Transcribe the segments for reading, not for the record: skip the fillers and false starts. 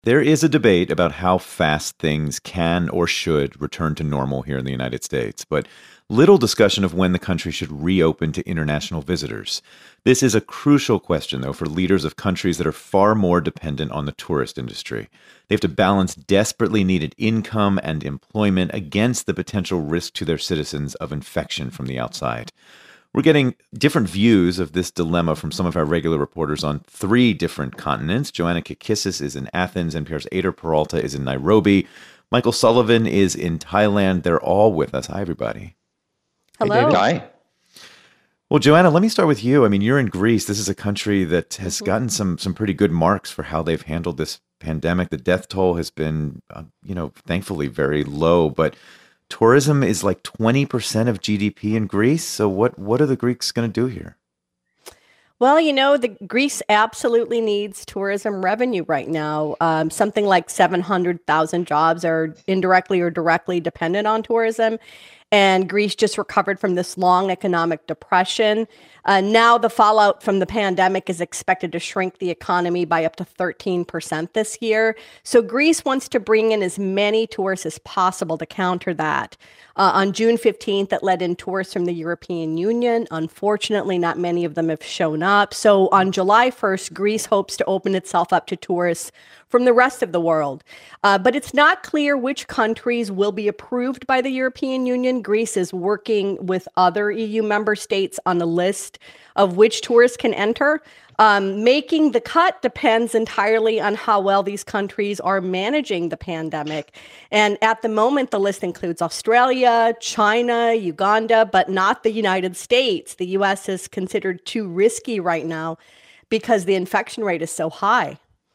There is a debate about how fast things can or should return to normal here in the United States, but little discussion of when the country should reopen to international visitors. This is a crucial question, though, for leaders of countries that are far more dependent on the tourist industry. They have to balance desperately needed income and employment against the potential risk to their citizens of infection from the outside. We're getting different views of this dilemma from some of our regular reporters on three different continents. Joanna Kakissis is in Athens, NPR's Ader Peralta is in Nairobi. Michael Sullivan is in Thailand. They're all with us. Hi, everybody. Hello. Hey, Hi. Well, Joanna, let me start with you. I mean, you're in Greece. This is a country that has gotten some pretty good marks for how they've handled this pandemic. The death toll has been, thankfully very low, but tourism is like 20% of GDP in Greece. So what are the Greeks going to do here? Well, the Greece absolutely needs tourism revenue right now. Something like 700,000 jobs are indirectly or directly dependent on tourism. And Greece just recovered from this long economic depression. Now the fallout from the pandemic is expected to shrink the economy by up to 13% this year. So Greece wants to bring in as many tourists as possible to counter that. On June 15th, it let in tourists from the European Union. Unfortunately, not many of them have shown up. So on July 1st, Greece hopes to open itself up to tourists from the rest of the world. But it's not clear which countries will be approved by the European Union. Greece is working with other EU member states on a list of which tourists can enter. Making the cut depends entirely on how well these countries are managing the pandemic. And at the moment, the list includes Australia, China, Uganda, but not the United States. The U.S. is considered too risky right now because the infection rate is so high.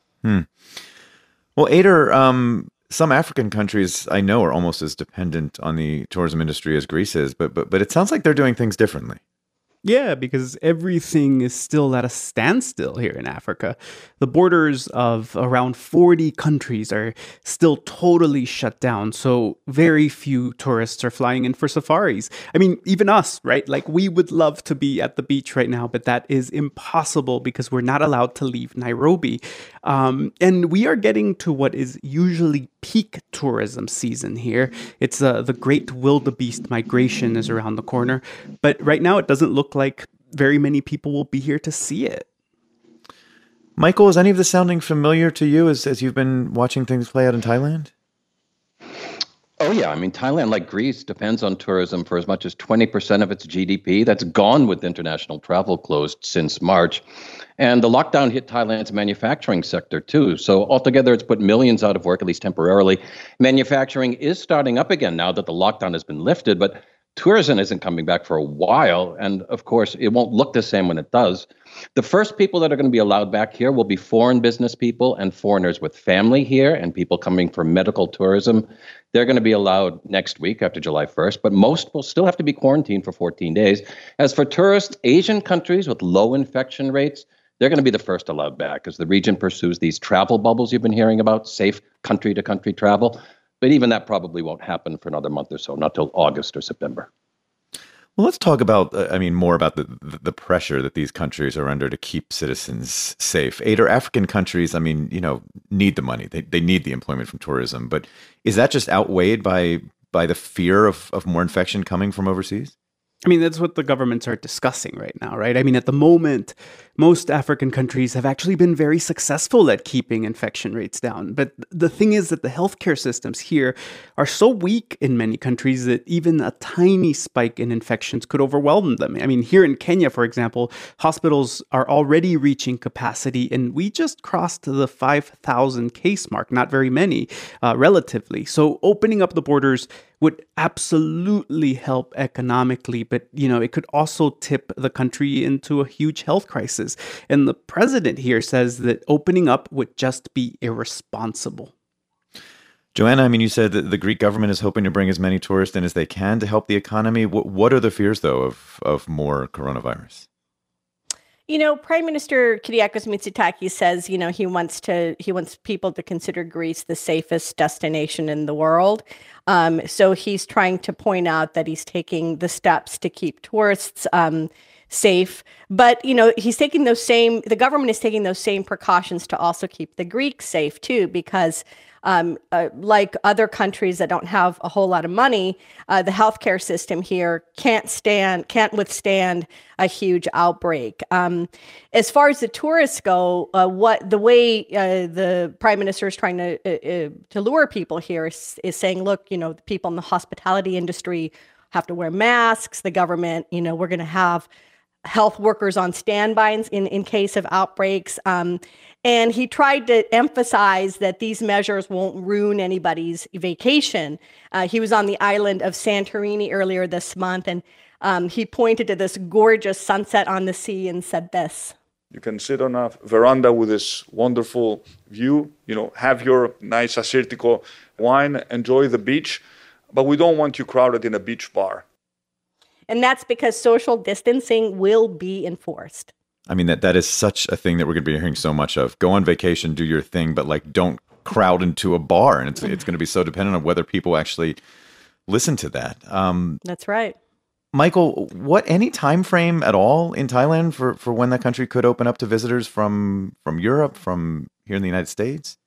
Well, Ader, some African countries I know are almost as dependent on the tourism industry as Greece is, but it sounds like they're doing things differently. Yeah, because everything is still at a standstill here in Africa. The borders of around 40 countries are still totally shut down, so very few tourists are flying in for safaris. I mean, even us, right? Like, we would love to be at the beach right now, but that is impossible because we're not allowed to leave Nairobi. And we are getting to what is usually peak tourism season here. It's the great wildebeest migration is around the corner, but right now it doesn't look like very many people will be here to see it. Michael, is any of this sounding familiar to you as you've been watching things play out in Thailand? Oh, yeah. I mean, Thailand, like Greece, depends on tourism for as much as 20% of its GDP. That's gone with international travel closed since March. And the lockdown hit Thailand's manufacturing sector, too. So altogether, it's put millions out of work, at least temporarily. Manufacturing is starting up again now that the lockdown has been lifted, but tourism isn't coming back for a while. And of course, it won't look the same when it does. The first people that are going to be allowed back here will be foreign business people and foreigners with family here and people coming for medical tourism. They're going to be allowed next week after July 1st, but most will still have to be quarantined for 14 days. As for tourists, Asian countries with low infection rates, they're going to be the first allowed back as the region pursues these travel bubbles you've been hearing about, safe country-to-country travel. But even that probably won't happen for another month or so, not till August or September. Well, let's talk about, more about the pressure that these countries are under to keep citizens safe. Ader, African countries, need the money. They need the employment from tourism. But is that just outweighed by the fear of more infection coming from overseas? I mean, that's what the governments are discussing right now, right? I mean, at the moment, most African countries have actually been very successful at keeping infection rates down. But the thing is that the healthcare systems here are so weak in many countries that even a tiny spike in infections could overwhelm them. I mean, here in Kenya, for example, hospitals are already reaching capacity, and we just crossed the 5,000 case mark, not very many, relatively. So opening up the borders would absolutely help economically, but, it could also tip the country into a huge health crisis. And the president here says that opening up would just be irresponsible. Joanna, you said that the Greek government is hoping to bring as many tourists in as they can to help the economy. What are the fears, though, of more coronavirus? Prime Minister Kyriakos Mitsotakis says, he wants people to consider Greece the safest destination in the world. So he's trying to point out that he's taking the steps to keep tourists safe. But, the government is taking those same precautions to also keep the Greeks safe too, because like other countries that don't have a whole lot of money, the healthcare system here can't withstand a huge outbreak. As far as the tourists go, the way the prime minister is trying to lure people here is saying, look, the people in the hospitality industry have to wear masks. The government, we're going to have health workers on standby in case of outbreaks. And he tried to emphasize that these measures won't ruin anybody's vacation. He was on the island of Santorini earlier this month, and he pointed to this gorgeous sunset on the sea and said this. You can sit on a veranda with this wonderful view, have your nice Assyrtiko wine, enjoy the beach, but we don't want you crowded in a beach bar. And that's because social distancing will be enforced. I mean, that is such a thing that we're going to be hearing so much of. Go on vacation, do your thing, but don't crowd into a bar. And it's going to be so dependent on whether people actually listen to that. That's right. Michael, any time frame at all in Thailand for when that country could open up to visitors from Europe, from here in the United States?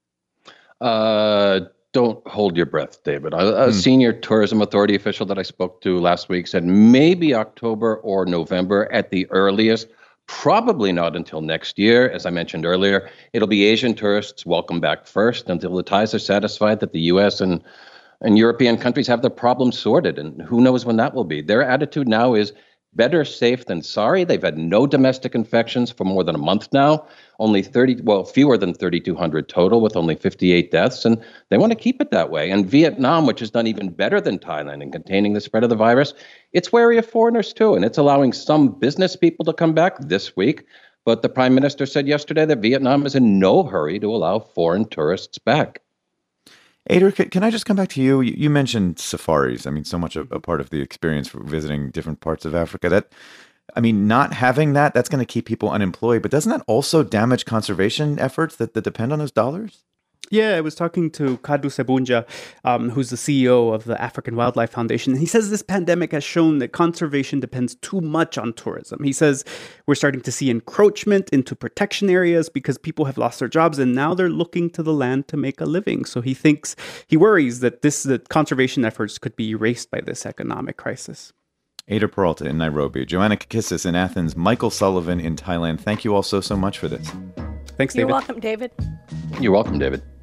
Don't hold your breath, David. A senior tourism authority official that I spoke to last week said maybe October or November at the earliest, probably not until next year. As I mentioned earlier, it'll be Asian tourists welcome back first until the Thais are satisfied that the U.S. and European countries have their problems sorted. And who knows when that will be. Their attitude now is better safe than sorry. They've had no domestic infections for more than a month now. Fewer than 3,200 total, with only 58 deaths. And they want to keep it that way. And Vietnam, which has done even better than Thailand in containing the spread of the virus, it's wary of foreigners too. And it's allowing some business people to come back this week. But the prime minister said yesterday that Vietnam is in no hurry to allow foreign tourists back. Ader, can I just come back to you? You mentioned safaris. I mean, so much a part of the experience for visiting different parts of Africa. Not having that's going to keep people unemployed. But doesn't that also damage conservation efforts that depend on those dollars? Yeah, I was talking to Kadu Sebunja, who's the CEO of the African Wildlife Foundation. And he says this pandemic has shown that conservation depends too much on tourism. He says we're starting to see encroachment into protection areas because people have lost their jobs and now they're looking to the land to make a living. So he worries that the conservation efforts could be erased by this economic crisis. Ader Peralta in Nairobi, Joanna Kakissis in Athens, Michael Sullivan in Thailand. Thank you all so much for this. Thanks, David. You're welcome, David. You're welcome, David.